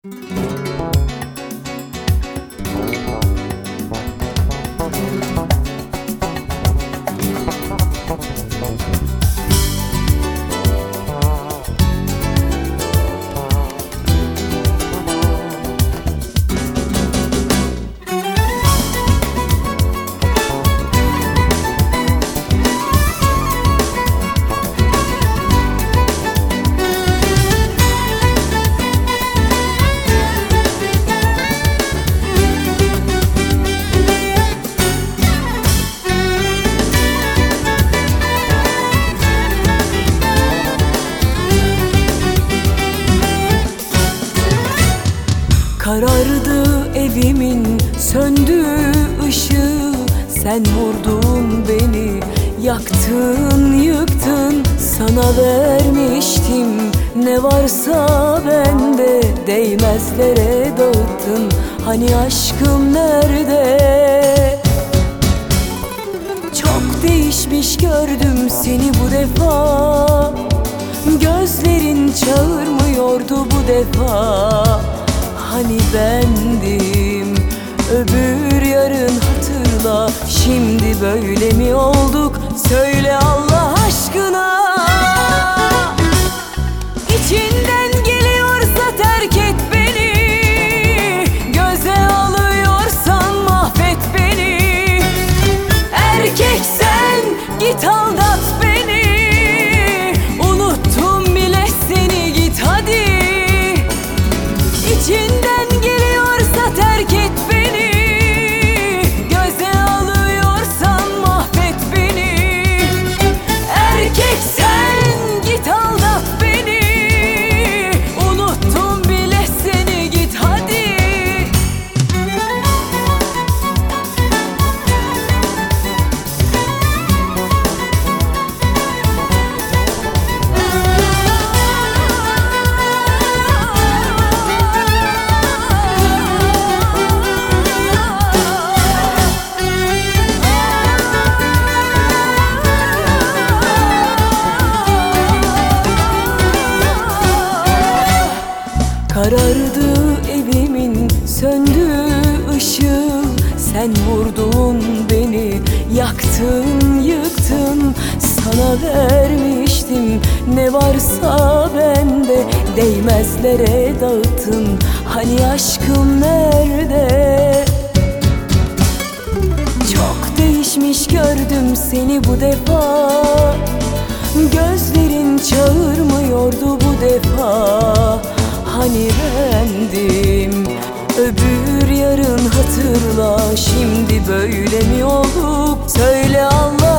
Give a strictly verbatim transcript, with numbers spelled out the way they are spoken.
Karardı evimin söndüğü ışığı, sen vurdun beni, yaktın yıktın. Sana vermiştim ne varsa bende, değmezlere dağıttın. Hani aşkım nerede? Çok değişmiş gördüm seni bu defa, gözlerin çağırmıyordu bu defa. Hani bendim, öbür yarın hatırla. Şimdi böyle mi olduk? Söyle Allah aşkına. İçinden geliyorsa terk et beni, göze alıyorsan mahvet beni. Erkeksen git aldat beni, unuttum bile seni, git hadi. İçinden geliyorsa terk et beni, göze alıyorsan mahvet beni. Erkeksen git aldat beni, unuttum bile seni, git hadi. Karardı evimin söndüğü ışığı, sen vurdun beni, yaktın yıktın. Sana vermiştim ne varsa bende, değmezlere dağıttın. Hani aşkım nerede? Çok değişmiş gördüm seni bu defa, gözlerin çağırmıyordu bu defa. Hani bendim, öbür yarın hatırla. Şimdi böyle mi olduk? Söyle Allah